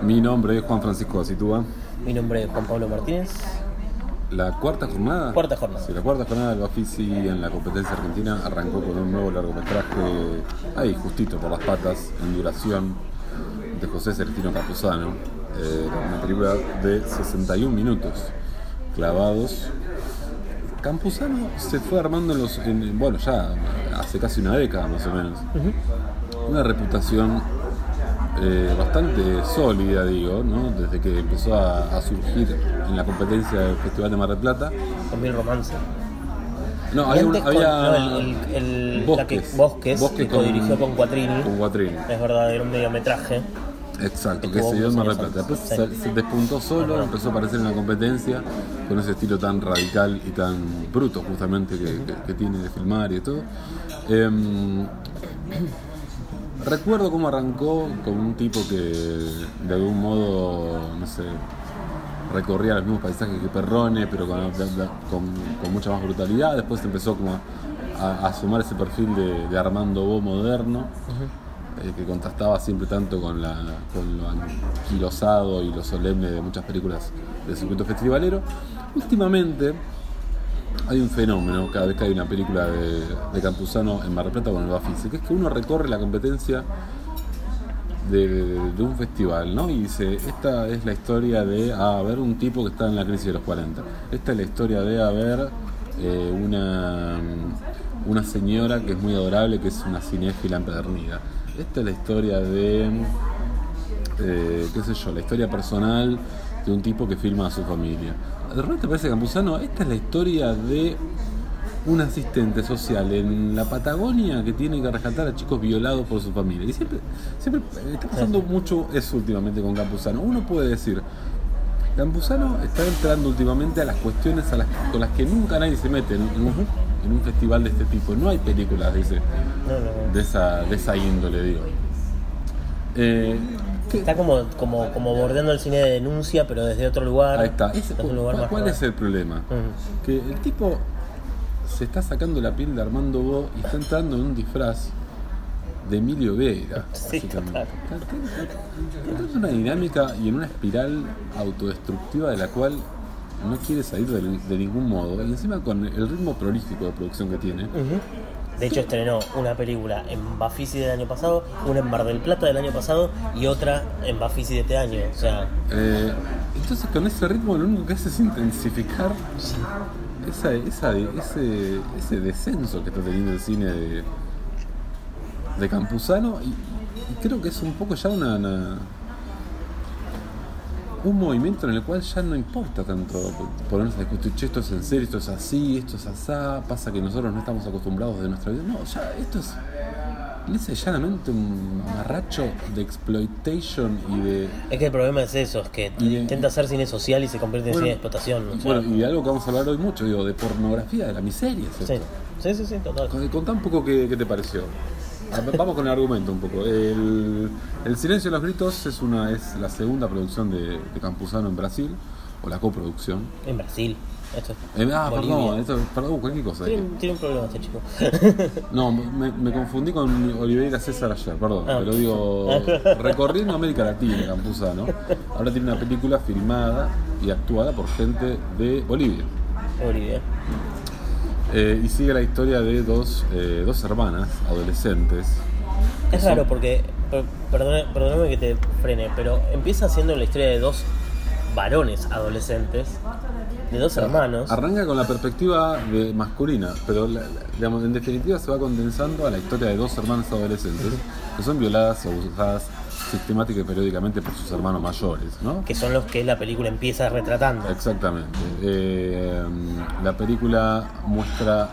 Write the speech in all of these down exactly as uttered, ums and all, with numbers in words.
Mi nombre es Juan Francisco Acitúa. Mi nombre es Juan Pablo Martínez. La cuarta jornada. Cuarta jornada. Sí, la cuarta jornada del Bafisi en la competencia argentina arrancó con un nuevo largometraje, ahí justito por las patas, en duración, de José Celestino Campuzano. Eh, una película de sesenta y un minutos clavados. Campuzano se fue armando en los, en, bueno, ya hace casi una década más o menos. Uh-huh. Una reputación eh, bastante sólida, digo, ¿no? Desde que empezó a, a surgir en la competencia del Festival de Mar del Plata. Con Mil Romance. No, había, un, había con, no, el, el, el, Bosques, la que, Bosques, Bosques que co-dirigió con Quattrini. Con Quattrini. Es verdad, era un mediometraje. Exacto, que se dio en Mar del Plata. Después sí. se, se despuntó solo, empezó a aparecer en la competencia con ese estilo tan radical y tan bruto justamente que, que, que tiene de filmar y todo. Eh, recuerdo cómo arrancó con un tipo que de algún modo, no sé, recorría los mismos paisajes que Perrone, pero con, con, con mucha más brutalidad. Después empezó como a, a sumar ese perfil de, de Armando Bo moderno. Uh-huh. Eh, que contrastaba siempre tanto con, la, con lo anquilosado y lo solemne de muchas películas del circuito festivalero. Últimamente hay un fenómeno cada vez que hay una película de, de Campuzano en Mar del Plata con el Bafisi, que es que uno recorre la competencia de, de, de un festival, ¿no? Y dice, esta es la historia de a ver un tipo que está en la crisis de los cuarenta, esta es la historia de a ver eh, una, una señora que es muy adorable, que es una cinéfila empedernida. Esta es la historia de, eh, qué sé yo, la historia personal de un tipo que filma a su familia. De repente parece Campuzano, esta es la historia de un asistente social en la Patagonia que tiene que rescatar a chicos violados por su familia. Y siempre, siempre está pasando mucho eso últimamente con Campuzano. Uno puede decir, Campuzano está entrando últimamente a las cuestiones a las, con las que nunca nadie se mete en, en, un, en un festival de este tipo. No hay películas de, ese, no, no. de, esa, de esa índole, digo. Eh, está como, como, como bordeando el cine de denuncia, pero desde otro lugar. Ahí está. Ese, ¿cuál lugar más ¿cuál es el problema? Uh-huh. Que el tipo se está sacando la piel de Armando Bo y está entrando en un disfraz de Emilio Vega, sí, básicamente. Está en una dinámica y en una espiral autodestructiva de la cual no quiere salir de, de ningún modo. Y encima con el ritmo prolífico de producción que tiene. Uh-huh. De hecho estrenó una película en Bafisi del año pasado, una en Mar del Plata del año pasado y otra en Bafisi de este año. O sea, eh, entonces con ese ritmo lo único que hace es intensificar sí. esa, esa, ese, ese descenso que está teniendo el cine de de Campuzano y, y creo que es un poco ya una, una un movimiento en el cual ya no importa tanto ponerse a discutir, che, esto es en serio, esto es así, esto es asá, pasa que nosotros no estamos acostumbrados de nuestra vida. No, ya esto es lisa y llanamente un amarracho de exploitation y de... Es que el problema es eso, es que de, intenta hacer cine social y se convierte en bueno, cine de explotación. O sea, bueno, y de algo que vamos a hablar hoy mucho, digo, de pornografía, de la miseria. ¿Es sí. sí, sí, sí, total. Contá un poco qué, qué te pareció. Vamos con el argumento un poco. El, el Silencio de los Gritos es una es la segunda producción de, de Campuzano en Brasil, o la coproducción. En Brasil. Esto es eh, ah, Bolivia. perdón, esto, perdón, cualquier cosa. Tiene, tiene un problema este chico. No, me, me confundí con Oliveira César ayer, perdón. Ah. Pero digo, recorriendo América Latina, Campuzano. Ahora tiene una película filmada y actuada por gente de Bolivia. Bolivia. Eh, y sigue la historia de dos, eh, dos hermanas adolescentes. Es raro son... porque, per, perdóname, perdóname que te frene, pero empieza siendo la historia de dos varones adolescentes, de dos hermanos. Arranca con la perspectiva de masculina, pero la, digamos, en definitiva se va condensando a la historia de dos hermanas adolescentes que son violadas o abusadas sistemática y periódicamente por sus hermanos mayores, ¿no? Que son los que la película empieza retratando. Exactamente. Eh, la película muestra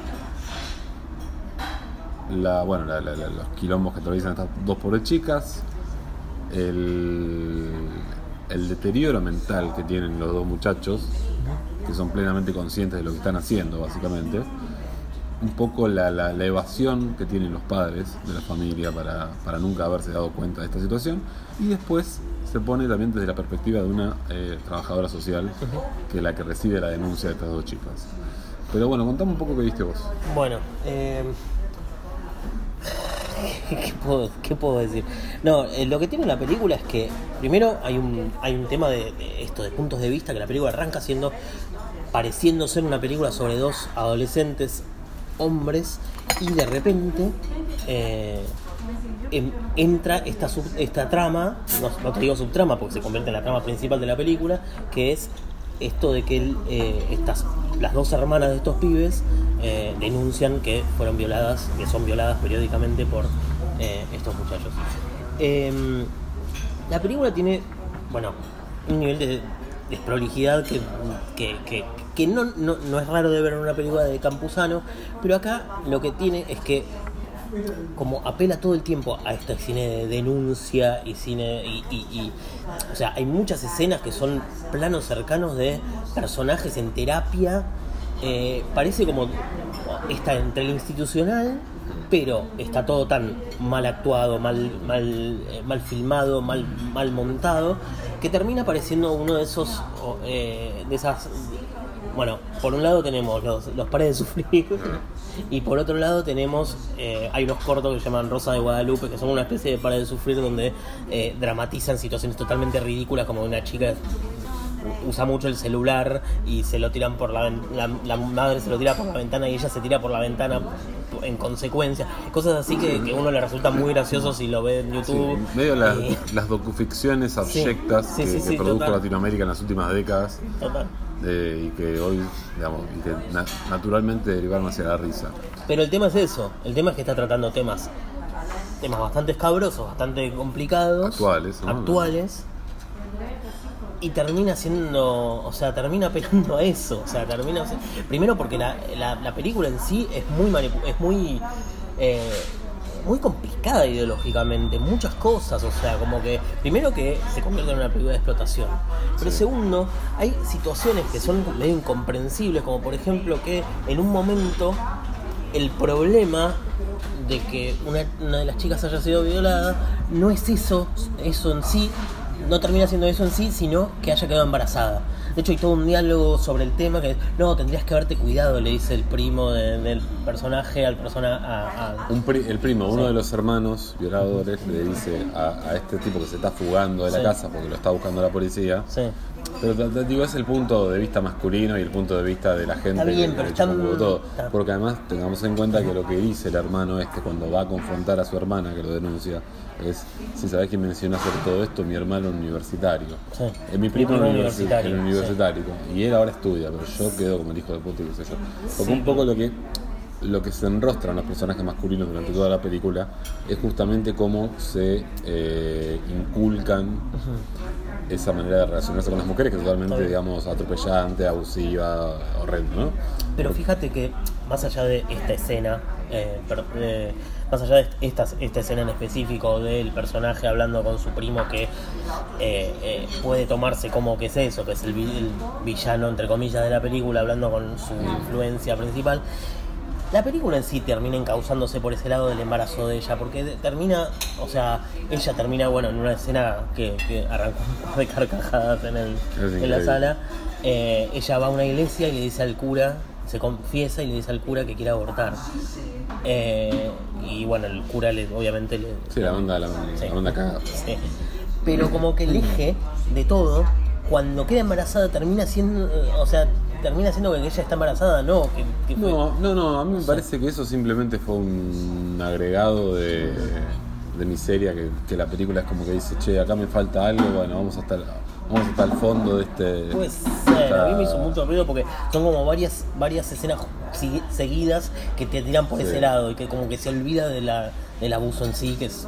la, bueno, la, la, la, los quilombos que atraviesan estas dos pobres chicas, el, el deterioro mental que tienen los dos muchachos, que son plenamente conscientes de lo que están haciendo, básicamente. Un poco la, la, la evasión que tienen los padres de la familia para, para nunca haberse dado cuenta de esta situación, y después se pone también desde la perspectiva de una eh, trabajadora social que es la que recibe la denuncia de estas dos chicas. Pero bueno, contame un poco qué viste vos. Bueno, eh, ¿qué, puedo, ¿Qué puedo decir? No, eh, lo que tiene la película es que primero hay un, hay un tema de, de esto, de puntos de vista, que la película arranca siendo, pareciendo ser una película sobre dos adolescentes hombres, y de repente eh, en, entra esta, sub, esta trama, no, no te digo subtrama porque se convierte en la trama principal de la película, que es esto de que él, eh, estas, las dos hermanas de estos pibes eh, denuncian que fueron violadas, que son violadas periódicamente por eh, estos muchachos. Eh, la película tiene, bueno, un nivel de desprolijidad que, que, que, que no, no, no es raro de ver en una película de Campuzano, pero acá lo que tiene es que como apela todo el tiempo a este cine de denuncia y cine y, y, y o sea, hay muchas escenas que son planos cercanos de personajes en terapia, eh, parece como está entre el institucional, pero está todo tan mal actuado, mal mal eh, mal filmado, mal mal montado, que termina pareciendo uno de esos eh, de esas. Bueno, por un lado tenemos los, los pares de sufrir y por otro lado tenemos, eh, hay unos cortos que se llaman Rosa de Guadalupe, que son una especie de pares de sufrir donde eh, dramatizan situaciones totalmente ridículas, como una chica usa mucho el celular y se lo tiran por la, la la madre se lo tira por la ventana y ella se tira por la ventana en consecuencia, cosas así que, que a uno le resulta muy gracioso si lo ve en YouTube. Sí, medio la, eh, las docuficciones abyectas sí, sí, que, sí, que sí, produjo total. Latinoamérica en las últimas décadas. Total. Eh, y que hoy, digamos, y que na- naturalmente derivaron hacia la risa. Pero el tema es eso, el tema es que está tratando temas temas bastante escabrosos, bastante complicados, Actuales, ¿no? actuales, y termina siendo, o sea, termina apelando a eso, o sea, termina, primero porque la, la, la película en sí es muy manipu- es muy eh, muy complicada ideológicamente, muchas cosas, o sea, como que primero que se convierte en una película de explotación, pero Sí. segundo, hay situaciones que son medio incomprensibles, como por ejemplo que en un momento el problema de que una, una de las chicas haya sido violada no es eso, eso en sí, no termina siendo eso en sí, sino que haya quedado embarazada. De hecho hay todo un diálogo sobre el tema que no, tendrías que haberte cuidado, le dice el primo de, del personaje al persona a, a... Un pri- el primo, uno Sí. de los hermanos violadores, le dice a, a este tipo que se está fugando de la Sí. casa porque lo está buscando la policía. Sí. Pero te- te digo, es el punto de vista masculino y el punto de vista de la gente Está bien, que pero le chupa un están- huevo todo. está- Porque además tengamos en cuenta que lo que dice el hermano este cuando va a confrontar a su hermana que lo denuncia es: si sabés quién mencionó hacer todo esto, mi hermano universitario. Sí. Es mi primo Mi primo en universitario, el universitario. Y él ahora estudia, pero yo quedo como el hijo de puta y qué sé yo. Porque un poco lo que lo que se enrostra en los personajes masculinos durante toda la película es justamente cómo se eh, inculcan esa manera de relacionarse con las mujeres, que es totalmente, digamos, atropellante, abusiva, horrendo, ¿no? Pero fíjate que más allá de esta escena, eh, per- eh, más allá de esta, esta escena en específico del personaje hablando con su primo que eh, eh, puede tomarse como que es eso, que es el, vi- el villano entre comillas de la película hablando con su influencia principal, la película en sí termina encauzándose por ese lado del embarazo de ella, porque de- termina, o sea, ella termina, bueno, en una escena que, que arrancó un par de carcajadas en, el, en la increíble. sala. Eh, ella va a una iglesia y le dice al cura, se confiesa y le dice al cura que quiere abortar. Eh, y bueno, el cura le, obviamente le... Sí, la onda, la, Sí. la onda cagada. Sí. Pero como que el eje de todo, cuando queda embarazada termina siendo, eh, o sea, termina siendo que ella está embarazada, no, que, que fue- No, no, no, a mí me parece que eso simplemente fue un agregado de, de miseria, que, que la película es como que dice: che, acá me falta algo, bueno, vamos hasta el, vamos hasta el fondo de este... Puede ser, a mí me hizo mucho ruido porque son como varias varias escenas sig- seguidas que te tiran por Sí. ese lado y que como que se olvida de la, del abuso en sí, que es...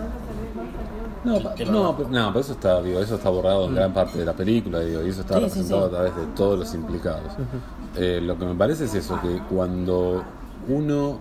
No, el pa- tema. no, pero- no, pero eso está, digo, eso está borrado en gran parte de la película, digo, y eso está Sí, sí, representado sí. a través de todos los implicados. Eh, lo que me parece es eso, que cuando uno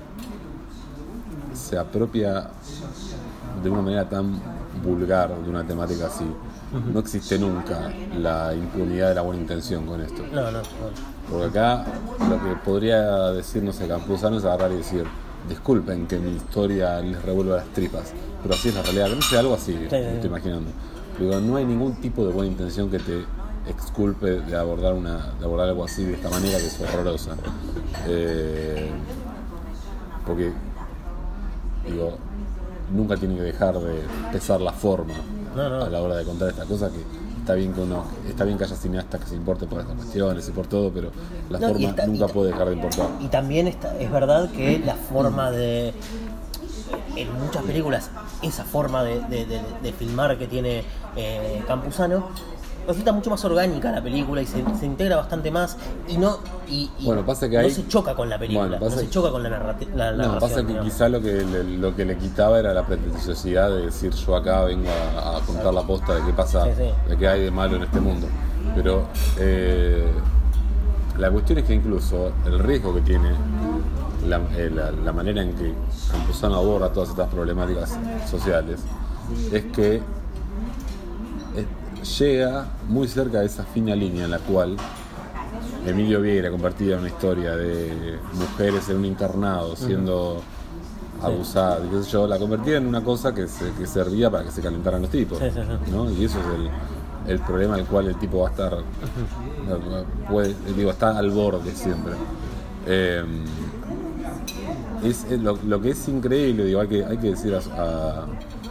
se apropia de una manera tan vulgar de una temática así, no existe nunca la impunidad de la buena intención con esto. No, no, no. Porque acá lo que podría decir, no sé, Campuzano es agarrar y decir: disculpen que mi historia les revuelva las tripas, pero así es la realidad. No sé, algo así, me sí. estoy imaginando. Digo, no hay ningún tipo de buena intención que te exculpe de abordar una de abordar algo así de esta manera, que es horrorosa. Eh, porque, digo, nunca tiene que dejar de pesar la forma No, no. a la hora de contar esta cosa, que está bien que uno, está bien que haya cineastas que se importen por estas cuestiones y por todo, pero la No, y forma está- nunca y- puede dejar de importar. Y también está, es verdad que la forma de... En muchas películas, esa forma de, de- de- de filmar que tiene eh, Campuzano resulta mucho más orgánica la película y se, se integra bastante más y no y, y Bueno, pasa que no hay- se choca con la película, Bueno, pasa no se que- choca con la, narrati- la No, narración. pasa que digamos. quizá lo que le, lo que le quitaba era la pretenciosidad de decir yo acá vengo a, a contar la posta de qué pasa, Sí, sí. de qué hay de malo en este mundo. Pero eh, la cuestión es que incluso el riesgo que tiene la, eh, la, la manera en que Campuzano aborda todas estas problemáticas sociales es que eh, llega muy cerca de esa fina línea en la cual Emilio Vieira convertía una historia de mujeres en un internado siendo abusadas, y qué sé yo, la convertía en una cosa que, se, que servía para que se calentaran los tipos, Sí, sí, sí. ¿no? Y eso es el, el problema al cual el tipo va a estar, puede, digo, está al borde siempre. Eh, es, es lo, lo que es increíble, digo, hay que, hay que decir a, a-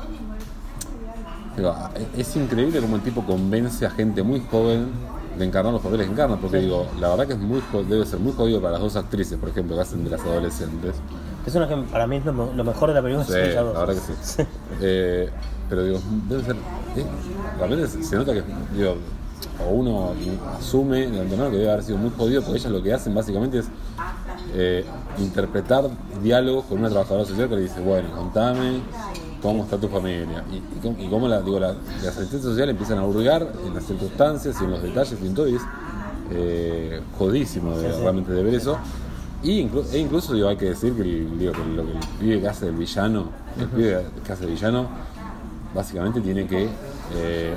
digo, a- es increíble cómo el tipo convence a gente muy joven de encarnar los papeles que encarna, porque digo, la verdad que es muy jo- debe ser muy jodido para las dos actrices, por ejemplo, que hacen de las adolescentes. Es una que para mí es lo, lo mejor de la película. Sí, son ellas la dos. verdad que sí. Eh, pero digo, debe ser. eh, realmente se, se nota que, digo, o uno asume de antemano que debe haber sido muy jodido, porque ellas lo que hacen básicamente es eh, interpretar diálogos con una trabajadora social que le dice, bueno, contame cómo está tu familia. Y, y cómo, y cómo la, digo, la, las asistentes sociales empiezan a hurgar en las circunstancias y en los detalles y en todo, y es eh, jodísimo de, Sí, sí. realmente de ver eso. Y inclu- e incluso digo, hay que decir que, el, digo, que lo que el pibe que hace el villano, el pibe que hace el villano, básicamente tiene que eh,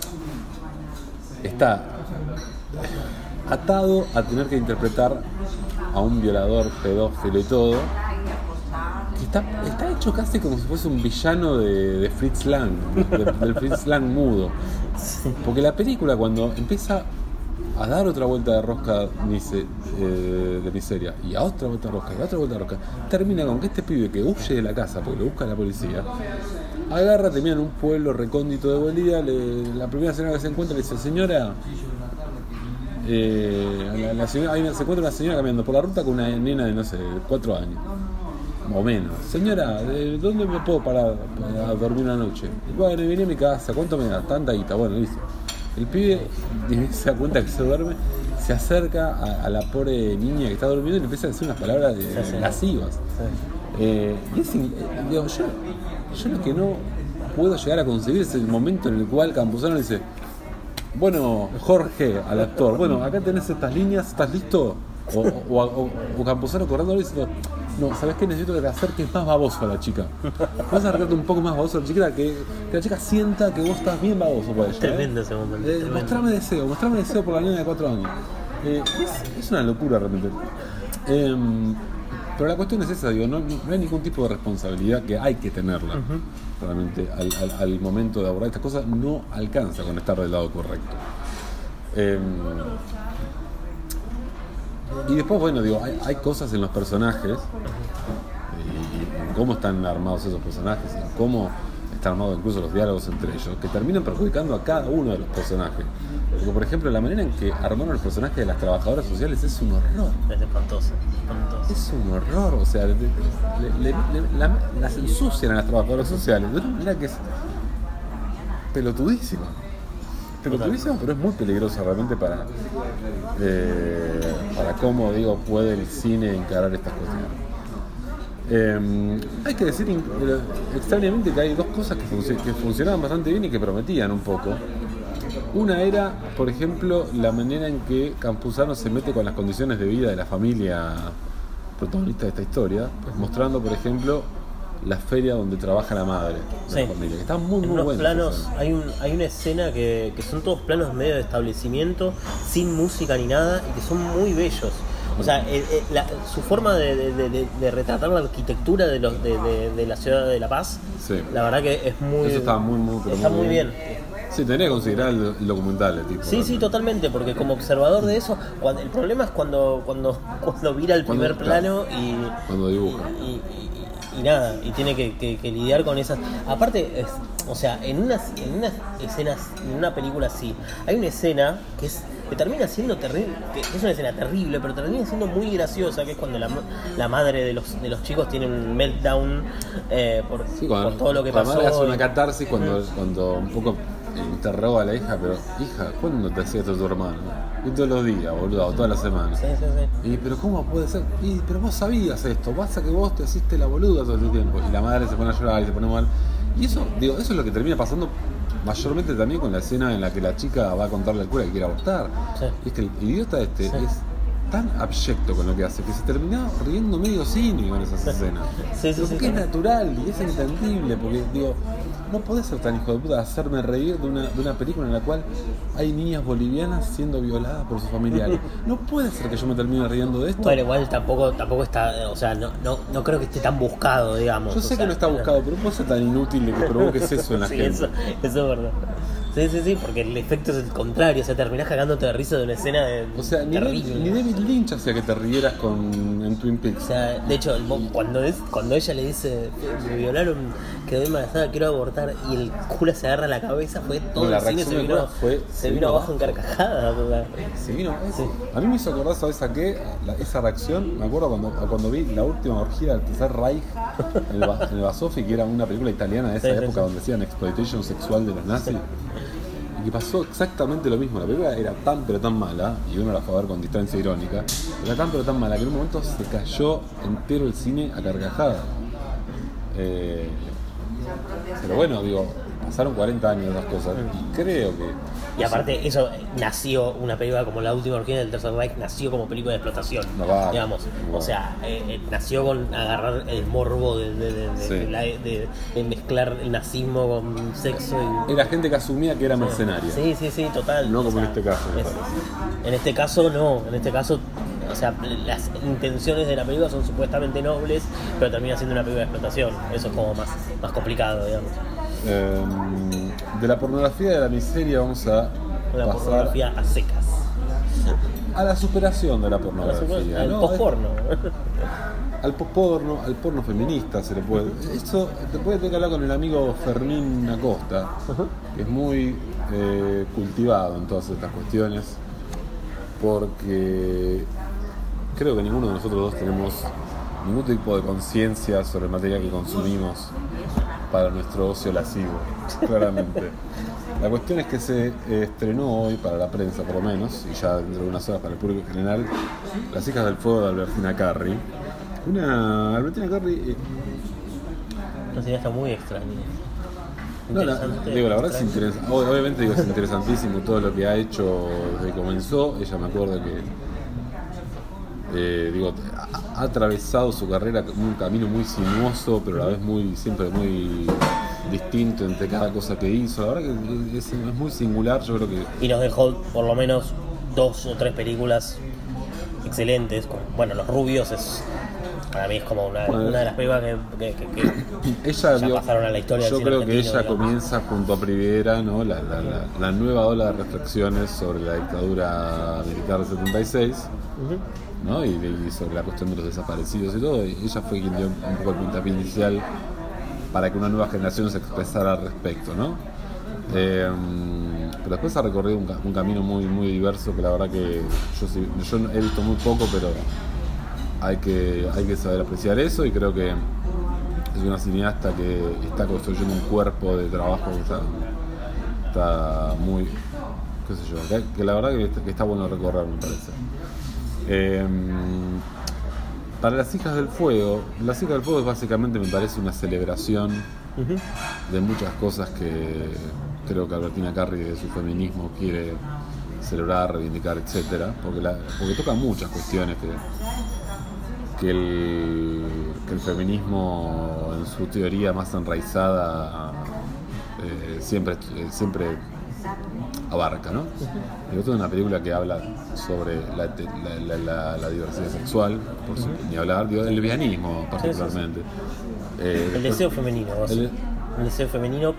está atado a tener que interpretar a un violador, pedófilo y todo, que está, está hecho casi como si fuese un villano de, de Fritz Lang, de- del Fritz Lang mudo. Porque la película, cuando empieza a dar otra vuelta de rosca mise- eh, de miseria y a otra vuelta de rosca y a otra vuelta de rosca, termina con que este pibe que huye de la casa porque lo busca la policía, agarra, termina en un pueblo recóndito de Bolivia, le- la primera señora que se encuentra le dice, señora, eh, la, la señora, hay una- se encuentra una señora caminando por la ruta con una nena de, no sé, cuatro años o menos. Señora, ¿de ¿dónde me puedo parar para dormir una noche? Bueno, vine a mi casa, ¿cuánto me da? Tanta guita, bueno, listo. El pibe se da cuenta que se duerme, se acerca a, a la pobre niña que está durmiendo y le empieza a decir unas palabras de- Sí, sí. lascivas. Sí. Eh, y es, in- eh, digo, yo, yo lo que no puedo llegar a concebir es el momento en el cual Campuzano le dice, bueno, Jorge, al actor, bueno, acá tenés estas líneas, ¿estás listo? O, o, o, o Campuzano corriendo diciendo, no, ¿sabes qué? Necesito que te acerques más baboso a la chica. Vas a acercarte un poco más baboso a la chica, que, que la chica sienta que vos estás bien baboso para ella. ¿eh? Tremendo ese momento. Eh, tremendo. mostrame deseo, mostrame deseo por la niña de cuatro años. Eh, es, es una locura realmente. Eh, pero la cuestión es esa, digo, no, no hay ningún tipo de responsabilidad que hay que tenerla. Realmente, al, al, al momento de abordar estas cosas, no alcanza con estar del lado correcto. Eh, y después, bueno, digo, hay, hay cosas en los personajes, y, y en cómo están armados esos personajes, y en cómo están armados incluso los diálogos entre ellos, que terminan perjudicando a cada uno de los personajes. Porque, por ejemplo, la manera en que armaron los personajes de las trabajadoras sociales es un horror. Es espantoso, espantoso. Es un horror, o sea, le- le- le- le- la- las ensucian a las trabajadoras sociales de una manera que es pelotudísima. Pelotudísima, pero es muy peligrosa realmente para, eh, para cómo, digo, puede el cine encarar estas cuestiones. Eh, hay que decir in- eh, extrañamente que hay dos cosas que, func- que funcionaban bastante bien y que prometían un poco. Una era, por ejemplo, la manera en que Campuzano se mete con las condiciones de vida de la familia protagonista de esta historia, pues mostrando, por ejemplo, la feria donde trabaja la madre de Sí. la familia, que está muy, En muy unos buena. planos, esa escena. hay, un, hay una escena que, que son todos planos medio de establecimiento, sin música ni nada, y que son muy bellos. O sea, eh, eh, la- su forma de, de- de- de- de retratar la arquitectura de, los, de, de- de la ciudad de La Paz, Sí. la verdad que es muy... Eso está muy, muy, pero está muy muy bien. bien. Sí, tendría que considerar el, el documental, el tipo. Sí, sí, realmente. totalmente, porque como observador de eso, cuando, el problema es cuando, cuando, cuando vira el Cuando- primer claro. plano y, Cuando dibuja. y, y- y nada, y tiene que, que, que lidiar con esas. Aparte, es, o sea, en unas, en unas escenas, en una película así, hay una escena que es que termina siendo terrible, que es una escena terrible, pero termina siendo muy graciosa, que es cuando la, la madre de los de los chicos tiene un meltdown eh, por, Sí, cuando, por todo lo que cuando pasó. la madre hace una y- catarsis cuando, cuando un poco interroga a la hija, pero hija, ¿cuándo te hacía esto tu hermano? Y todos los días, boludo, o todas las semanas. Sí, sí, sí. Y pero ¿cómo puede ser? Y pero vos sabías esto, pasa que vos te hiciste la boluda todo el tiempo. Y la madre se pone a llorar y se pone mal. Y eso, digo, eso es lo que termina pasando mayormente también con la escena en la que la chica va a contarle al cura que quiere abortar. Sí. Y es que el idiota este Sí. es tan abyecto con lo que hace que se termina riendo medio cínico en esas escenas. Sí, sí, Pero sí, porque sí. es natural y es entendible, porque digo, no podés ser tan hijo de puta de hacerme reír de una, de una película en la cual hay niñas bolivianas siendo violadas por sus familiares. No puede ser que yo me termine riendo de esto. Bueno, igual tampoco tampoco está, o sea, no, no, no creo que esté tan buscado, digamos. Yo o sé que sea, no está buscado, pero puede ser tan inútil de que provoques eso en la sí, gente. eso, eso es verdad. Sí, sí, sí, porque el efecto es el contrario, o sea, terminás cagándote de risa de una escena de O sea, ni, terrible. David- ni David Lynch hacía que te rieras con, en Twin Peaks. O sea, de hecho, el mo- cuando es cuando ella le dice, me violaron, quedé embarazada, quiero abortar, y el cura se agarra la cabeza, fue todo No, la el cine se reacción del vino, cura fue- se se vino vino abajo en abajo. carcajadas. O sea. Sí, vino, es- Sí. A mí me hizo acordar, ¿sabes a qué? La- esa reacción, me acuerdo cuando, a cuando vi la última orgía del Tercer Reich en el, Ba- en el Basofi, que era una película italiana de esa Sí, sí, época sí. donde hacían exploitation sexual de los nazis. Y que pasó exactamente lo mismo. La película era tan pero tan mala, y uno la fue a ver con distancia irónica, era tan pero tan mala que en un momento se cayó entero el cine a carcajadas. Eh, pero bueno, digo, pasaron cuarenta años de las cosas y creo que... Y aparte, eso eh, nació, una película como La Última Orgía del Tercer Reich, nació como película de explotación, No va, digamos. no va. O sea, eh, eh, nació con agarrar el morbo de, de, de, de- Sí. de la- de- de mezclar el nazismo con sexo y... Era gente que asumía que era mercenaria. Sí, sí, sí, total. No O como en sea, este caso, me es- parece. en este caso no, en este caso, o sea, las intenciones de la película son supuestamente nobles, pero termina siendo una película de explotación. Eso es como más, más complicado, digamos. Eh, de la pornografía de la miseria vamos a Una pasar pornografía a secas. a la superación de la El pornografía. ¿no? post-porno. Al posporno, al porno feminista se le puede. Esto te puede tener que hablar con el amigo Fermín Acosta, que es muy eh, cultivado en todas estas cuestiones, porque creo que ninguno de nosotros dos tenemos ningún tipo de conciencia sobre el material que consumimos para nuestro ocio lascivo, claramente. La cuestión es que se eh, estrenó hoy para la prensa, por lo menos, y ya dentro de unas horas para el público en general, Las hijas del fuego de Albertina Carri. Una Albertina Carri, eh, Una cineasta muy extraña. no, la, Interesante, digo, la verdad es extraña. interesante. Obviamente digo, es interesantísimo todo lo que ha hecho desde que comenzó. Ella me acuerdo que eh, digo, ha, ha atravesado su carrera como un camino muy sinuoso, pero a la vez muy, siempre muy distinto entre cada cosa que hizo. La verdad que es, es muy singular, yo creo que Y nos dejó por lo menos dos o tres películas excelentes. Como, bueno, Los Rubios es para mí es como una, Bueno, una de las películas que, que, que- que ella ya vio- pasaron a la historia del yo cine creo que argentino, ella digamos. comienza junto a Privera, ¿no? la, la, la, la nueva ola de reflexiones sobre la dictadura militar del setenta y seis, Ujú. ¿no? y, y sobre la cuestión de los desaparecidos y todo, y ella fue quien dio un poco el puntapié inicial para que una nueva generación se expresara al respecto, ¿no? Eh, pero después ha recorrido un, ca- un camino muy muy diverso que la verdad que yo, sí- yo no- he visto muy poco, pero hay que, hay que saber apreciar eso, y creo que es una cineasta que está construyendo un cuerpo de trabajo que está, está muy, qué sé yo, que, que la verdad que está, que está bueno recorrer, me parece. Eh, para Las hijas del fuego, Las hijas del fuego es básicamente, me parece, una celebración Ujú. de muchas cosas que creo que Albertina Carri de su feminismo quiere celebrar, reivindicar, etcétera, porque, la, porque toca muchas cuestiones que, que, el, que el feminismo en su teoría más enraizada eh, siempre, eh, siempre abarca, ¿no? Y otra es una película que habla sobre la, la, la, la, la diversidad sexual, por su, ni hablar, digo, el lesbianismo particularmente. Eh, El deseo femenino, vos. el- El deseo femenino.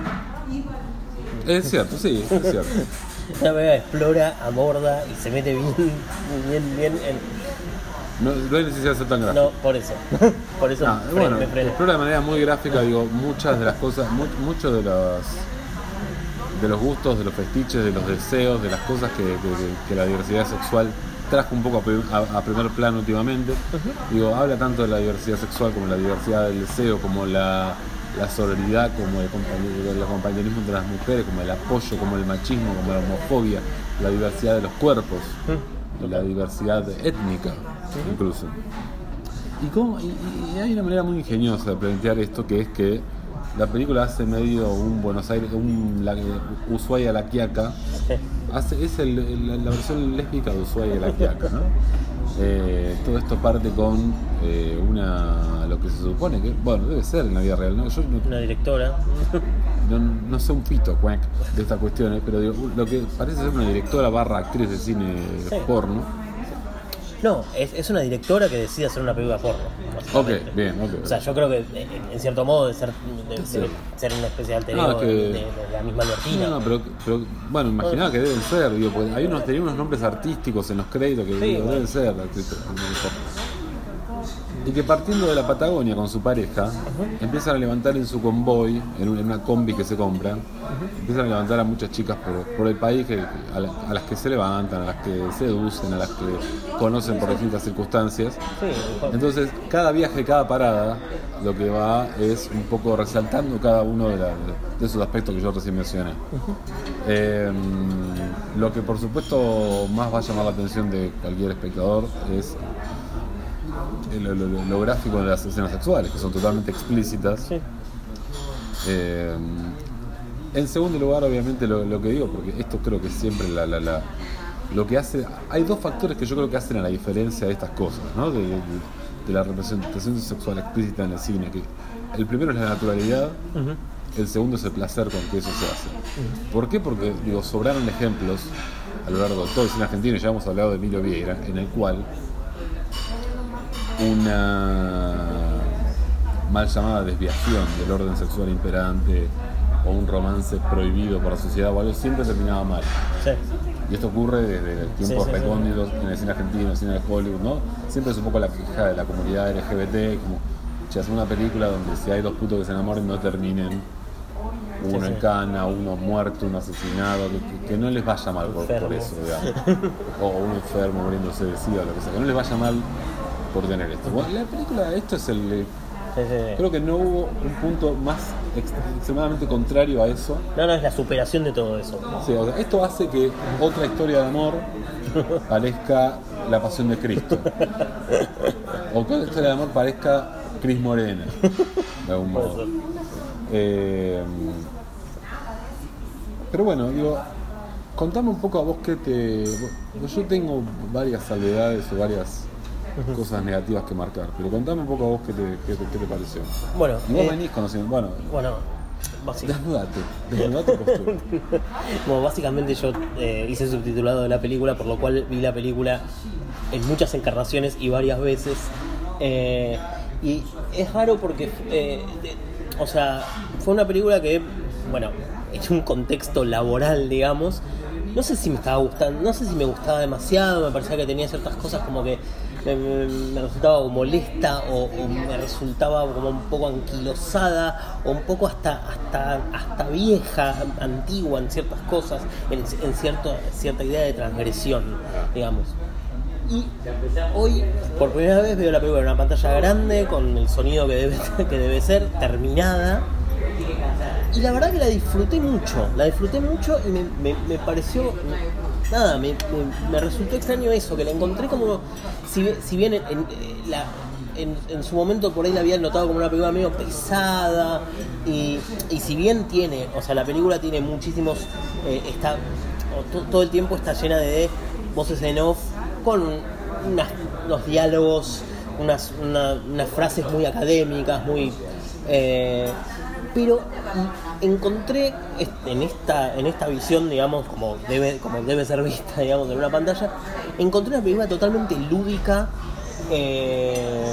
Es cierto, sí, es cierto. La película explora, aborda y se mete bien, bien, bien en, No, no hay necesidad de ser tan gráfico. No, por eso. Por eso No, fre- bueno, me frené. explora de manera muy gráfica, digo, muchas de las cosas, mu- muchos de los de los gustos, de los fetiches, de los deseos, de las cosas que, que- que la diversidad sexual trajo un poco a, pri- a- a primer plano últimamente. Uh-huh. Digo, habla tanto de la diversidad sexual como la diversidad del deseo, como la, la sororidad, como el, compañ- el compañerismo entre las mujeres, como el apoyo, como el machismo, como la homofobia, la diversidad de los cuerpos, uh-huh. la diversidad étnica, uh-huh. incluso. Y, cómo, y, y hay una manera muy ingeniosa de plantear esto, que es que la película hace medio un Buenos Aires, un la, Ushuaia La Quiaca. Sí. Hace, es el, el, la versión lésbica de Ushuaia La Quiaca, ¿no? Eh, todo esto parte con eh, una, lo que se supone que, bueno, debe ser en la vida real, ¿no? Yo no, una directora. No, no sé un pito, cuac, de estas cuestiones, pero digo, lo que parece ser una directora barra actriz de cine sí. porno. No, es, es una directora que decide hacer una película porno. Ok, bien, ok. O sea, yo creo que en cierto modo debe ser, debe sí. ser una especie de alter ego no, que... de, de la misma Albertina. No, no, pero, pero bueno, imaginaba que deben ser, digo, pues hay unos, tenía unos nombres artísticos en los créditos que sí, digo, bueno. deben ser. Y que partiendo de la Patagonia con su pareja, uh-huh. empiezan a levantar en su convoy, en, un, en una combi que se compran, uh-huh. empiezan a levantar a muchas chicas por, por el país, que, a, la, a las que se levantan, a las que seducen, a las que conocen por distintas circunstancias. Sí, entonces, cada viaje, cada parada, lo que va es un poco resaltando cada uno de, la, de esos aspectos que yo recién mencioné. Uh-huh. Eh, lo que por supuesto más va a llamar la atención de cualquier espectador es Lo, lo, lo gráfico de las escenas sexuales, que son totalmente explícitas. Sí. Eh, en segundo lugar, obviamente, lo, lo que digo, porque esto creo que es siempre la, la, la, lo que hace. Hay dos factores que yo creo que hacen a la diferencia de estas cosas, ¿no? De, de, de la representación sexual explícita en el cine. Que el primero es la naturalidad, uh-huh. el segundo es el placer con que eso se hace. Uh-huh. ¿Por qué? Porque, digo, sobraron ejemplos a lo largo de todo el cine argentino, ya hemos hablado de Emilio Vieira, en el cual una mal llamada desviación del orden sexual imperante o un romance prohibido por la sociedad o algo siempre terminaba mal. Sí. Y esto ocurre desde tiempos sí, sí, recónditos sí. en el cine argentino, en el cine de Hollywood, ¿no? Siempre es un poco la queja de la comunidad L G B T, como, che, hacer una película donde si hay dos putos que se enamoren no terminen uno sí, en sí. cana, uno muerto, un asesinado, que, que no les vaya mal por, por eso, digamos. O un enfermo muriéndose de sida, lo que sea, que no les vaya mal por tener esto. Bueno, la película, esto es el... Sí, sí. Creo que no hubo un punto más extremadamente contrario a eso. No, no, es la superación de todo eso. Sí, o sea, esto hace que otra historia de amor parezca La Pasión de Cristo. O que otra historia de amor parezca Cris Morena, de algún modo. Eh, pero bueno, digo, contame un poco a vos qué te... Yo tengo varias salvedades o varias cosas negativas que marcar, pero contame un poco a vos qué te, qué te, qué te pareció. Bueno, y vos eh, venís conociendo, bueno, bueno desnudate, desnudate postura. Bueno, básicamente yo eh, hice subtitulado de la película, por lo cual vi la película en muchas encarnaciones y varias veces, eh, y es raro porque eh, de, o sea, fue una película que, bueno, en un contexto laboral, digamos, no sé si me estaba gustando, no sé si me gustaba demasiado, me parecía que tenía ciertas cosas como que me, me, me resultaba molesta o, o me resultaba como un poco anquilosada o un poco hasta hasta hasta vieja, antigua en ciertas cosas, en, en cierto, cierta idea de transgresión, digamos. Y hoy, por primera vez, veo la película en una pantalla grande, con el sonido que debe, que debe ser, terminada. Y la verdad que la disfruté mucho, la disfruté mucho y me, me, me pareció, nada, me, me, me resultó extraño eso, que la encontré como, si, si bien en, en, la, en, en su momento por ahí la había notado como una película medio pesada, y, y si bien tiene, o sea, la película tiene muchísimos, eh, está, to, todo el tiempo está llena de voces en off, con unas, unos diálogos, unas, una, unas frases muy académicas, muy... Eh, pero encontré en esta en esta visión, digamos, como debe como debe ser vista, digamos, en una pantalla, encontré una película totalmente lúdica, eh,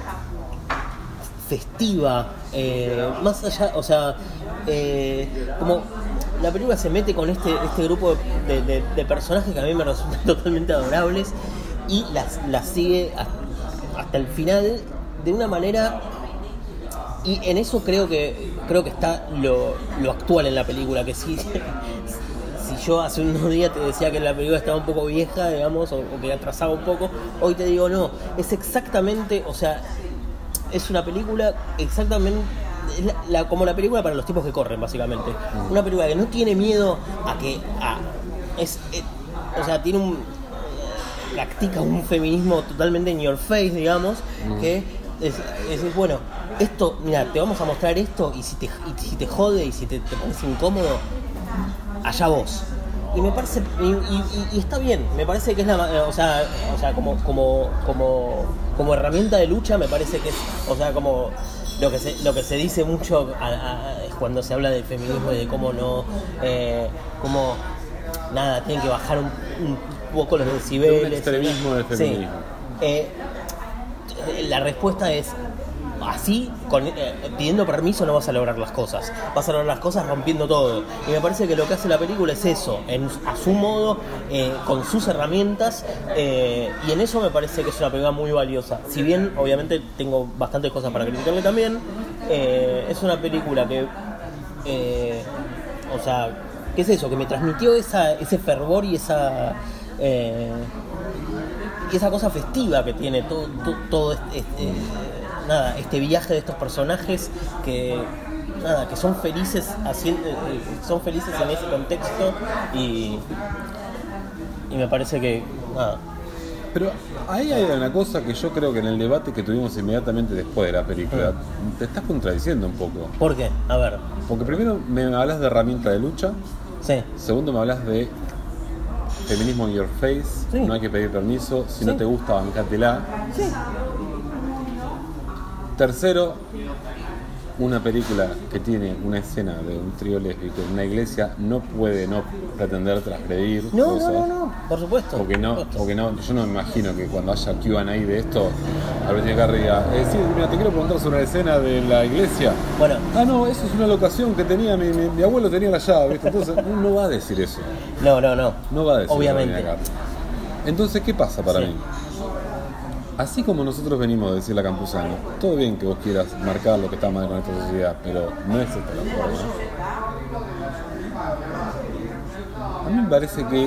festiva, eh, más allá, o sea, eh, como la película se mete con este este grupo de, de, de personajes que a mí me resultan totalmente adorables y las las sigue hasta el final de una manera, y en eso creo que creo que está lo, lo actual en la película, que si, si yo hace unos días te decía que la película estaba un poco vieja, digamos, o, o que atrasaba un poco, hoy te digo no, es exactamente, o sea, es una película exactamente es la, la, como la película para los tipos que corren, básicamente. Una película que no tiene miedo a que a, es, es o sea, tiene un practica un feminismo totalmente in your face, digamos, mm. que es, es bueno, esto, mira, te vamos a mostrar esto y si te, y si te jode y si te, te pones incómodo, allá vos. Y me parece, y, y, y está bien, me parece que es la, o sea, o sea, como, como, como, como herramienta de lucha, me parece que es, o sea, como lo que se, lo que se dice mucho a, a, cuando se habla de feminismo y de cómo no, eh, cómo nada, tienen que bajar un, un poco los decibeles. Un extremismo ¿no? del feminismo. Sí. Eh, la respuesta es así, con, eh, pidiendo permiso no vas a lograr las cosas, vas a lograr las cosas rompiendo todo, y me parece que lo que hace la película es eso, en, a su modo, eh, con sus herramientas, eh, y en eso me parece que es una película muy valiosa, si bien obviamente tengo bastantes cosas para criticarle también, eh, es una película que eh, o sea, ¿qué es eso? Que me transmitió esa, ese fervor y esa eh, y esa cosa festiva que tiene todo, todo, todo este, este nada, este viaje de estos personajes que nada, que son felices haciendo, son felices en ese contexto y, y me parece que nada. Pero ahí hay una cosa que yo creo que en el debate que tuvimos inmediatamente después de la película mm. te estás contradiciendo un poco. ¿Por qué? A ver. Porque primero me hablas de herramienta de lucha. Sí. Segundo me hablas de feminismo in your face. Sí. No hay que pedir permiso. Si sí. no te gusta, bancátela. Sí. Tercero, una película que tiene una escena de un trío lésbico en una iglesia no puede no pretender transgredir no, cosas. No, no, no, por supuesto. Porque no, porque no, yo no me imagino que cuando haya Q and A de esto, Albertina Carri diga, eh, sí, mira, te quiero preguntar sobre la escena de la iglesia. Bueno. Ah, no, eso es una locación que tenía, mi, mi, mi abuelo tenía la llave, ¿viste? Entonces, no va a decir eso. No, no, no. No va a decir obviamente. Entonces, ¿qué pasa para sí. mí? Así como nosotros venimos a decirle a Campuzano, todo bien que vos quieras marcar lo que está mal con esta sociedad, pero no es esta la forma. A mí me parece que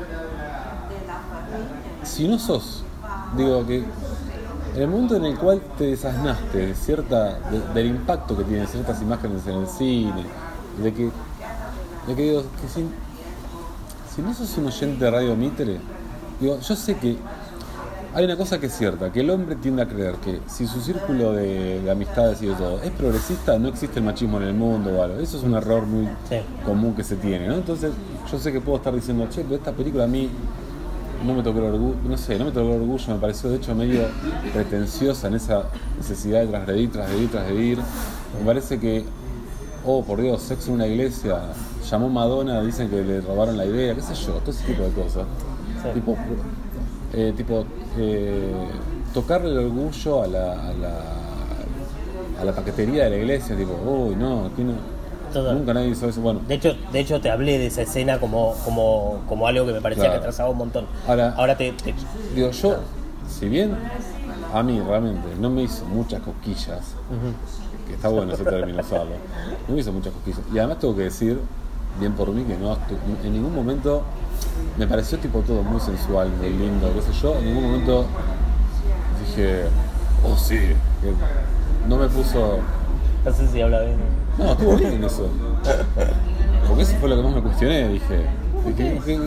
si no sos, digo que en el momento en el cual te desasnaste de cierta, de, del impacto que tienen ciertas imágenes en el cine, de que, de que digo que si, si no sos un oyente de Radio Mitre, digo, yo sé que hay una cosa que es cierta, que el hombre tiende a creer que si su círculo de, de amistades y de todo es progresista, no existe el machismo en el mundo o algo. Eso es un error muy sí. común que se tiene, ¿no? Entonces, yo sé que puedo estar diciendo, che, pero esta película a mí no me tocó el orgullo, no sé, no me tocó el orgullo, me pareció de hecho medio pretenciosa en esa necesidad de transgredir, transgredir, transgredir. Me parece que, oh, por Dios, sexo en una iglesia, llamó Madonna, dicen que le robaron la idea, qué sé yo, todo ese tipo de cosas. Sí. Tipo, Eh, tipo eh, tocarle el orgullo a la, a la a la paquetería de la iglesia, tipo, uy, no, aquí no, nunca nadie hizo eso. Bueno, de hecho, de hecho te hablé de esa escena como como como algo que me parecía claro. que atrasaba un montón. Ahora, ahora te, te digo yo, no. si bien a mí realmente no me hizo muchas cosquillas, uh-huh. que está bueno ese término usarlo, no me hizo muchas cosquillas, y además tengo que decir bien por mí que no en ningún momento me pareció tipo todo muy sensual, muy lindo, qué sé yo. En ningún momento dije, oh sí, que no me puso... No sé si habla bien. No, estuvo bien eso. Porque eso fue lo que más me cuestioné, dije. dije, dije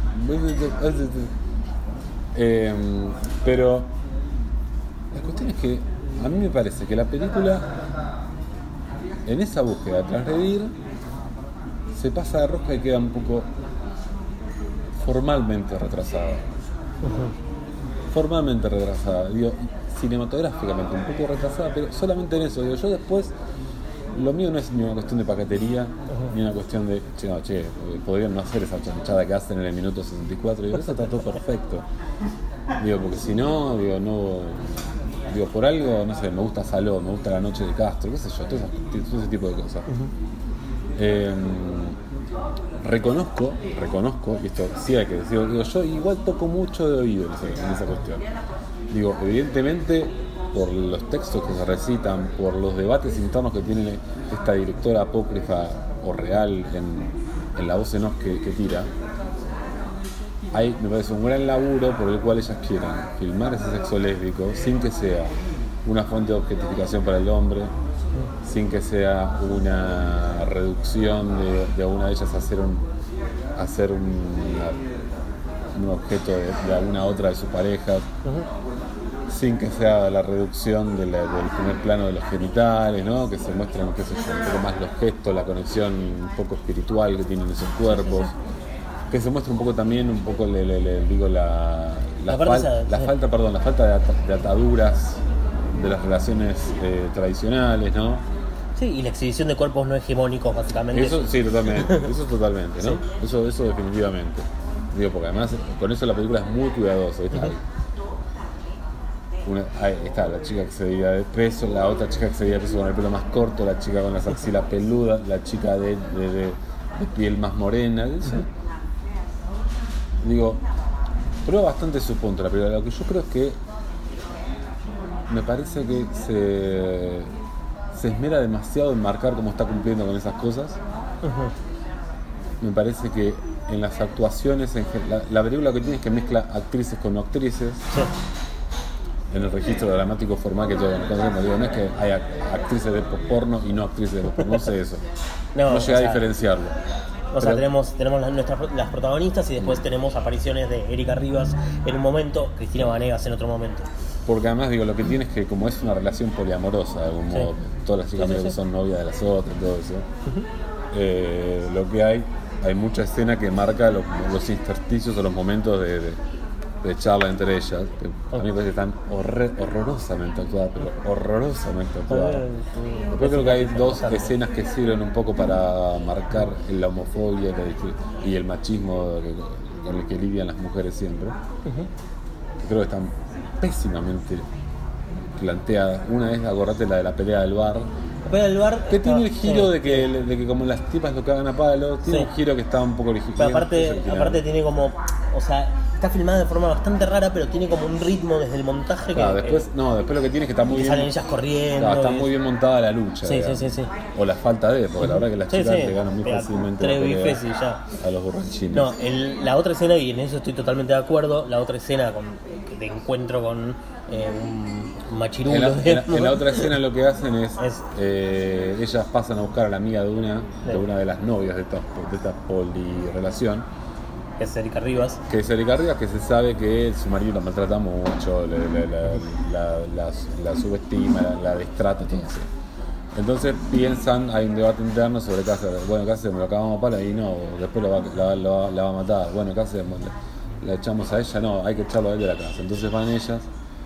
eh, pero la cuestión es que a mí me parece que la película, en esa búsqueda de transgredir, se pasa de rosca y queda un poco formalmente retrasada. Uh-huh. Formalmente retrasada, digo, cinematográficamente un poco retrasada, pero solamente en eso. Digo, yo después, lo mío no es ni una cuestión de paquetería, uh-huh. ni una cuestión de, che, no, che, podrían no hacer esa chanchada que hacen en el minuto sesenta y cuatro, digo, eso está todo perfecto. Digo, porque si no, digo, no, digo, por algo, no sé, me gusta Salón, me gusta La Noche de Castro, qué sé yo, todo, ese, todo ese tipo de cosas. Uh-huh. Eh, reconozco, reconozco, y esto sí hay que decirlo, digo, yo igual toco mucho de oído en esa, en esa cuestión. digo, evidentemente por los textos que se recitan, por los debates internos que tiene esta directora apócrifa o real en, en la voz en off que, que tira, hay, me parece, un gran laburo por el cual ellas quieren filmar ese sexo lésbico sin que sea una fuente de objetificación para el hombre, sin que sea una reducción de, de una de ellas a ser un, a ser un, una, un objeto de, de alguna otra de sus parejas, uh-huh. sin que sea la reducción de la, del primer plano de los genitales, ¿no? Que se muestren, qué sé yo, un poco más los gestos, la conexión un poco espiritual que tienen esos cuerpos. Sí, sí, sí. Que se muestra un poco también, un poco le, le, le digo la, la, fal, esa, la sí. falta, perdón, la falta de, at, de ataduras de las relaciones eh, tradicionales, ¿no? Sí, y la exhibición de cuerpos no hegemónicos, básicamente. Eso sí, totalmente, eso totalmente, ¿no? Sí. Eso, eso definitivamente. Digo, porque además con eso la película es muy cuidadosa, ¿viste? Uh-huh. Una, ahí está la chica que se veía de peso, la otra chica que se veía de peso con el pelo más corto, la chica con las axilas peludas, la chica de, de, de, de piel más morena, eso. Uh-huh. Digo, prueba bastante su punto la película. Lo que yo creo es que me parece que se, se esmera demasiado en marcar cómo está cumpliendo con esas cosas. Uh-huh. Me parece que en las actuaciones, en, la, la película que tiene es que mezcla actrices con no actrices. Sí. En el registro dramático formal que todos conocemos. Digo, no es que hay actrices de porno y no actrices de porno, no sé eso. No, no llega a diferenciarlo. O sea, Pero, tenemos, tenemos las, nuestras, las protagonistas y después tenemos apariciones de Erika Rivas en un momento, Cristina Vanegas en otro momento. Porque además, digo, lo que tiene es que como es una relación poliamorosa, de algún modo, sí. todas las chicas sí, sí, sí. son novias de las otras y todo eso, uh-huh. eh, lo que hay, hay mucha escena que marca los, los intersticios o los momentos de, de, de charla entre ellas, que okay. a mí me parece que están horre, horrorosamente actuadas, pero horrorosamente actuadas. Uh, Después creo que hay dos escenas que sirven un poco para marcar la homofobia y el machismo que, con el que lidian las mujeres siempre. Uh-huh. Que creo que están pésimamente planteadas. Una es, acordate, la de la pelea del bar. La pelea del bar. Que tiene el giro sí, de, que, sí. de que como las tipas lo cagan a palo, tiene sí. un giro que está un poco original. Pero aparte, aparte tiene como, o sea, está filmada de forma bastante rara, pero tiene como un ritmo desde el montaje. Claro, que, después, no, después lo que tiene es que está muy bien. Salen ellas corriendo. Claro, está muy bien montada la lucha. Sí, sí, sí, sí. O la falta de, porque la verdad que las sí, chicas sí. le ganan muy Pero fácilmente tres bifes y ya. A los borrachines. No, el, la otra escena, y en eso estoy totalmente de acuerdo, la otra escena con, de encuentro con eh, un machirulo. En la, en, la, en la otra escena lo que hacen es, es eh, ellas pasan a buscar a la amiga de una de, una de las novias de esta, de esta polirrelación. Que es Erika Rivas. Que es Erika Rivas, que se sabe que su marido la maltrata mucho, la, la, la, la, la, la subestima, la, la destrata, todo eso. Entonces piensan, hay un debate interno sobre qué hacer. Bueno, ¿qué hacemos? ¿Lo acabamos a palo? Y no, después lo va, la, la, la va a matar. Bueno, ¿qué hacemos? ¿La, la echamos a ella? No, hay que echarlo a él de la casa. Entonces van ellas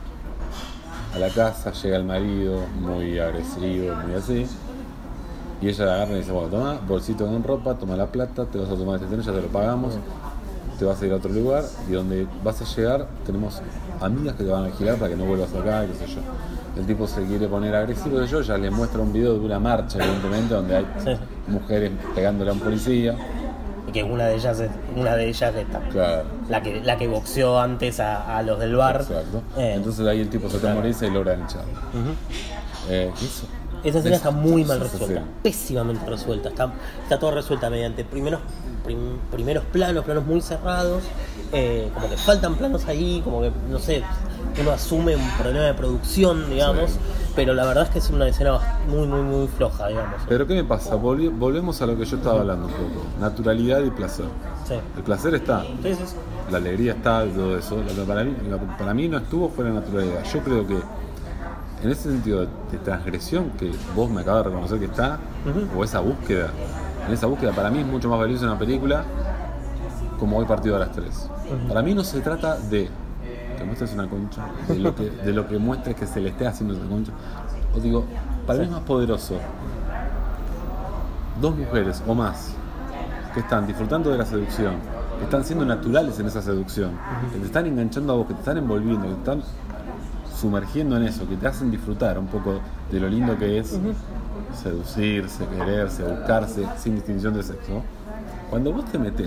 a la casa, llega el marido, muy agresivo, muy así. Y ella la agarra y dice, bueno, toma, bolsito con ropa, toma la plata, te vas a tomar este tren, ya te lo pagamos. Te vas a ir a otro lugar y donde vas a llegar tenemos amigas que te van a vigilar para que no vuelvas acá, qué sé yo. El tipo se quiere poner agresivo, yo ya le muestra un video de una marcha, evidentemente, donde hay sí. mujeres pegándole a un policía. Y que una de ellas es una de ellas esta, claro. la que la que boxeó antes a, a los del bar. Exacto. Eh. Entonces ahí el tipo se claro. temoriza y logran echarlo. Uh-huh. Eh, eso. Esa escena está muy mal resuelta, pésimamente resuelta. Está, está todo resuelta mediante primeros prim, primeros planos, planos muy cerrados, eh, como que faltan planos ahí, como que, no sé, uno asume un problema de producción, digamos, sí. pero la verdad es que es una escena muy, muy, muy floja, digamos. Pero ¿qué me pasa? Volvi, volvemos a lo que yo estaba hablando un poco, naturalidad y placer. Sí. El placer está, sí, sí, sí. la alegría está, todo eso. Lo que para mí, lo que para mí no estuvo fue la naturalidad. Yo creo que en ese sentido de transgresión que vos me acabas de reconocer que está, uh-huh. o esa búsqueda, en esa búsqueda para mí es mucho más valiosa una película como Hoy Partido a las tres. Uh-huh. Para mí no se trata de que muestres una concha, de lo que, de lo que muestres que se le esté haciendo esa concha. Os digo, para sí. mí es más poderoso dos mujeres o más que están disfrutando de la seducción, que están siendo naturales en esa seducción, uh-huh. que te están enganchando a vos, que te están envolviendo, que te están sumergiendo en eso, que te hacen disfrutar un poco de lo lindo que es uh-huh. seducirse, quererse, buscarse sin distinción de sexo. Cuando vos te metés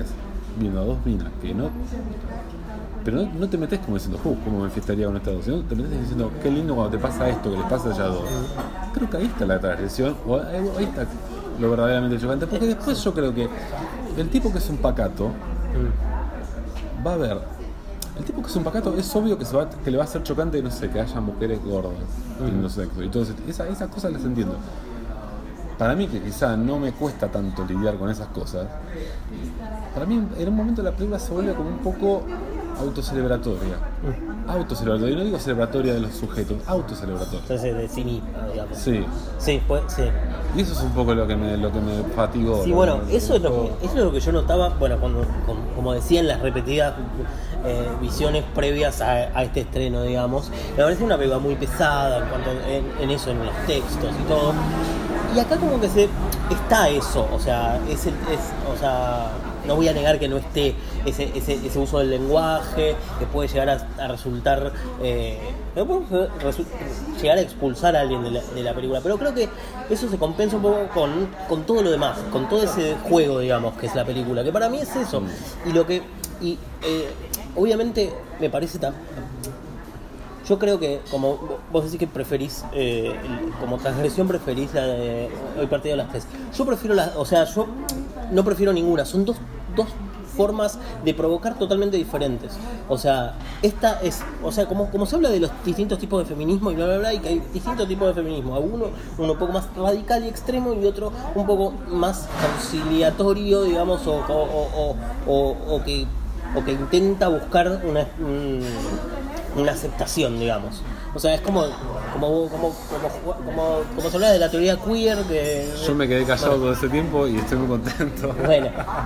viendo a dos minas que no. Pero no, no te metes como diciendo, uh, ¿cómo me enfiestaría con estas dos? Sino te metes diciendo, qué lindo cuando te pasa esto, que les pasa a ellas dos. Creo que ahí está la transgresión, o ahí está lo verdaderamente chocante. Porque después yo creo que el tipo que es un pacato va a ver. El tipo que es un pacato es obvio que, se va, que le va a ser chocante, no sé, que haya mujeres gordas teniendo sexo. Entonces, esa, esas cosas las entiendo. Para mí, que quizá no me cuesta tanto lidiar con esas cosas, para mí en un momento la película se vuelve como un poco autocelebratoria. Autocelebratoria, y no digo celebratoria de los sujetos, autocelebratoria. Entonces, de sí misma, digamos. Sí. Sí, pues, sí. Y eso es un poco lo que me, lo que me fatigó. Sí, ¿no? bueno, eso es, lo que, eso es lo que yo notaba, bueno, cuando, como, como decía en las repetidas eh, visiones previas a, a este estreno, digamos. Me parece una película muy pesada en cuanto en, en eso, en los textos y todo. Y acá como que se está eso, o sea, es, el, es o sea, no voy a negar que no esté ese, ese, ese uso del lenguaje, que puede llegar a, a resultar, eh, resu, llegar a expulsar a alguien de la, de la película, pero creo que eso se compensa un poco con, con todo lo demás, con todo ese juego, digamos, que es la película, que para mí es eso, y lo que, y eh, obviamente me parece tan... Yo creo que, como vos decís que preferís, eh, como transgresión preferís la de Hoy Partido a las tres. Yo prefiero la, o sea, yo no prefiero ninguna. Son dos, dos formas de provocar totalmente diferentes. O sea, esta es, o sea, como, como se habla de los distintos tipos de feminismo y bla, bla, bla, y que hay distintos tipos de feminismo. Uno, uno un poco más radical y extremo y otro un poco más conciliatorio, digamos, o, o, o, o, o, que, o que intenta buscar una... Un, una aceptación, digamos. O sea, es como como como como como, como se habla de la teoría queer que yo me quedé callado bueno. todo ese tiempo y estoy muy contento. Bueno.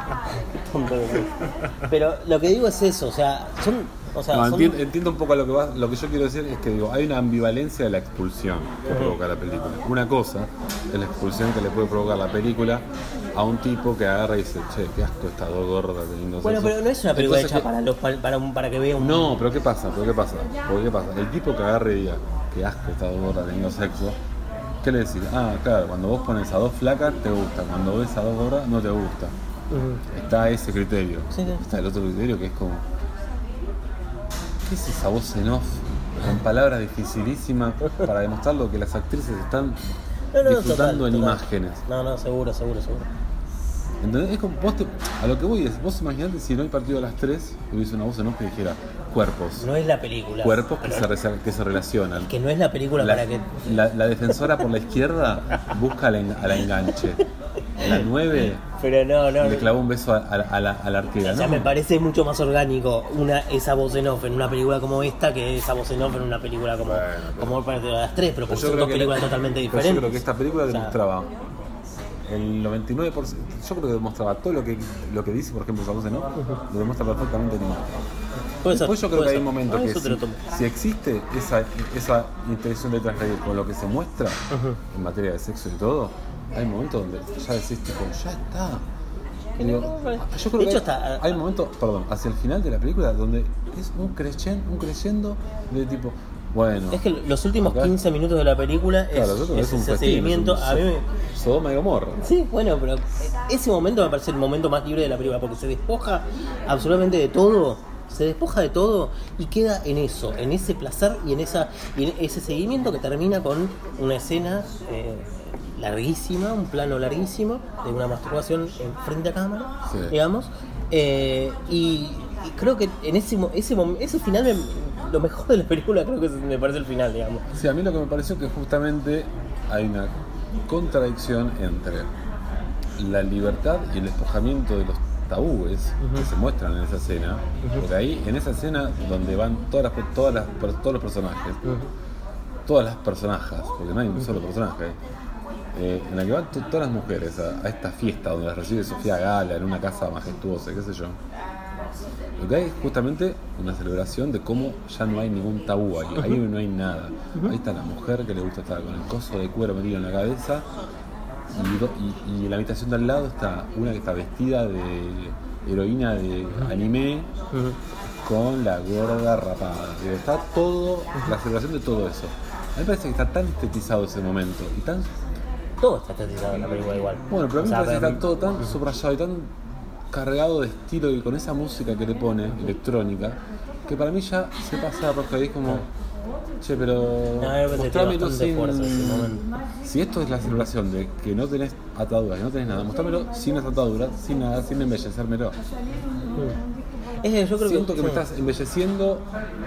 Pero lo que digo es eso, o sea, son o sea, no, son... entiendo, entiendo un poco lo que va, lo que yo quiero decir es que digo, hay una ambivalencia de la expulsión que uh-huh. provoca la película. Una cosa es la expulsión que le puede provocar la película a un tipo que agarra y dice, che, qué asco esta dos gordas teniendo bueno, sexo. pero no es una película Entonces, hecha que... para, los, para, un, para que vea un... No, pero ¿qué pasa? ¿Pero qué pasa? ¿Pero qué pasa? El tipo que agarra y diga, qué asco esta dos gordas teniendo sexo, ¿qué le decís? Ah, claro, cuando vos pones a dos flacas te gusta, cuando ves a dos gordas no te gusta. Uh-huh. Está ese criterio. Sí, sí. Está el otro criterio que es como, ¿qué es esa voz en off? Con palabras dificilísimas para demostrar lo que las actrices están no, no, disfrutando total, en total. Imágenes. No, no, seguro, seguro, seguro. ¿Entendés? Es como, vos te, a lo que voy es, vos imaginate si no hay partido a las tres hubiese una voz en off que dijera cuerpos. No es la película. Cuerpos que se, que se relacionan. Que no es la película la, para que... La, la defensora por la izquierda busca a la, a la enganche. La nueve pero no, no, le clavó un beso a, a, a, la, a la arquera. O sea, ¿no? me parece mucho más orgánico una esa voz en off en una película como esta que esa voz en off en una película como, bueno, pero, como Partido de las tres, pero porque son dos películas la, totalmente diferentes. Yo creo que esta película demostraba... O sea, el noventa y nueve por ciento, yo creo que demostraba todo lo que lo que dice, por ejemplo, esa voz en off, uh-huh. lo demuestra perfectamente animado. Después yo creo que hay un momento que si, si existe esa, esa intención de transgredir con lo que se muestra uh-huh. en materia de sexo y todo, hay momentos donde ya decís tipo, ya está. Digo, yo creo que hay, está, hay un momento, perdón, hacia el final de la película donde es un creyendo, un creyendo de tipo, bueno. Es que los últimos acá, quince minutos de la película claro, es, es, es un ese festín, seguimiento. Es un, a mí me... Sodoma y Gomorra. Sí, bueno, pero ese momento me parece el momento más libre de la película porque se despoja absolutamente de todo. Se despoja de todo y queda en eso, en ese placer y en esa y en ese seguimiento que termina con una escena eh, larguísima, un plano larguísimo de una masturbación en frente a cámara, sí. digamos, eh, y, y creo que en ese ese ese final me, lo mejor de la película creo que me parece el final, digamos. Sí, a mí lo que me pareció que justamente hay una contradicción entre la libertad y el despojamiento de los tabúes uh-huh. que se muestran en esa escena, uh-huh. porque ahí en esa escena donde van todas las, todas las, todos los personajes, uh-huh. todas las personajes, porque no hay un uh-huh. solo personaje, eh, en la que van t- todas las mujeres a, a esta fiesta donde las recibe Sofía Gala en una casa majestuosa, qué sé yo. Lo que hay es justamente una celebración de cómo ya no hay ningún tabú ahí, uh-huh. ahí no hay nada. Uh-huh. Ahí está la mujer que le gusta estar con el coso de cuero metido en la cabeza. Y, do, y, y en la habitación de al lado está una que está vestida de heroína de anime uh-huh. con la gorda rapada. Y está todo, uh-huh. la celebración de todo eso. A mí me parece que está tan estetizado ese momento y tan... Todo está estetizado en la película igual. Bueno, pero a mí me parece que está todo tan subrayado y tan cargado de estilo y con esa música que le pone, electrónica, que para mí ya se pasa rosca y es como, che, pero No, yo pensé que mostrámelo bastante sin... fuerza en ese momento. Si esto es la celebración de que no tenés ataduras, que no tenés nada, mostrámelo sin las ataduras, sin nada, sin embellecérmelo. Es que yo creo Siento que, que me sí. estás embelleciendo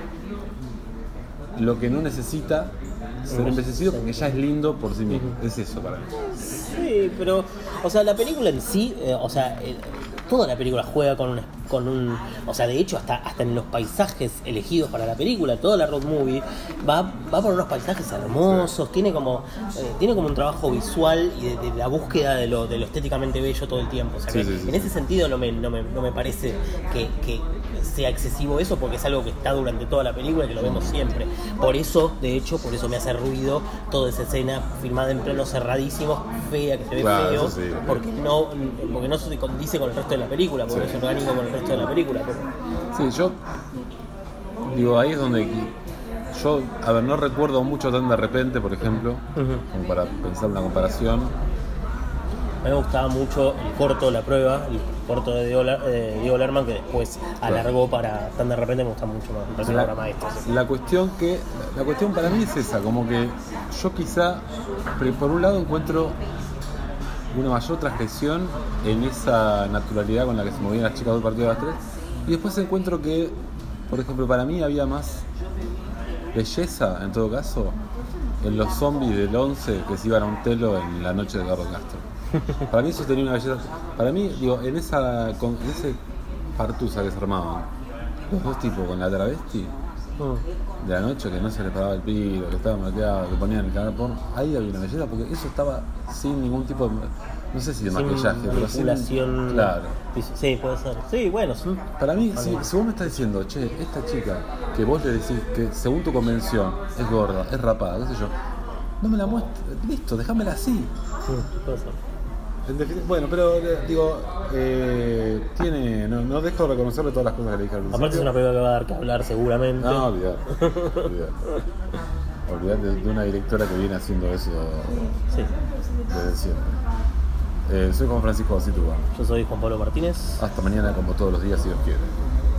lo que no necesita ser embellecido porque ya es lindo por sí mismo. Es eso para mí. Sí, pero, o sea, la película en sí, eh, o sea, eh, toda la película juega con un, con un, o sea, de hecho, hasta, hasta en los paisajes elegidos para la película, toda la road movie va, va por unos paisajes hermosos, tiene como, eh, tiene como un trabajo visual y de, de la búsqueda de lo, de lo estéticamente bello todo el tiempo. O sea, Sí, que sí, sí, en ese sentido no me, no me, no me parece que, que sea excesivo eso, porque es algo que está durante toda la película y que lo vemos siempre. Por eso, de hecho, por eso me hace ruido toda esa escena filmada en planos cerradísimos, fea, que se ve Claro, feo, eso sí. porque no, porque no se condice con el resto de la película, porque Sí. no es orgánico con el resto de la película. Pero... Sí, yo digo, ahí es donde yo, a ver, no recuerdo mucho tan de repente, por ejemplo, Ujú. como para pensar una comparación. A mí me gustaba mucho el corto, la prueba, el corto de Diego, Ler- eh, Diego Lerman, que después alargó para tan de repente, me gusta mucho más, me parece una obra maestra. Sí. La cuestión que la cuestión para mí es esa, como que yo quizá pero por un lado encuentro una mayor transgresión en esa naturalidad con la que se movían las chicas del partido de las tres, y después encuentro que, por ejemplo, para mí había más belleza, en todo caso, en los zombies del once que se iban a un telo en la noche de Eduardo Castro. Para mí eso tenía una belleza. Para mí, digo, en esa con, en ese partusa que se armaban, los dos tipos con la travesti Mm. de la noche, que no se les paraba el pilo, que estaba maquillado, que ponían el canal porno, ahí había una belleza, porque eso estaba sin ningún tipo de, no sé si de Sin maquillaje, pero sin... manipulación. Claro. Sí, puede ser. Sí, bueno, sí. Para mí, si, si vos me estás diciendo, che, esta chica que vos le decís que según tu convención es gorda, es rapada, qué sé yo, no me la muestres, listo, déjamela así. Sí, puede ser. En defini- Bueno, pero eh, digo, eh, tiene, no, no dejo de reconocerle todas las cosas que le dije al principio. Aparte es una película que va a dar que hablar seguramente. No, olvidate, olvidate. Olvidate de, de una directora que viene haciendo eso Sí. desde siempre. Eh, soy Juan Francisco Basituba. Yo soy Juan Pablo Martínez. Hasta mañana como todos los días si Dios quiere.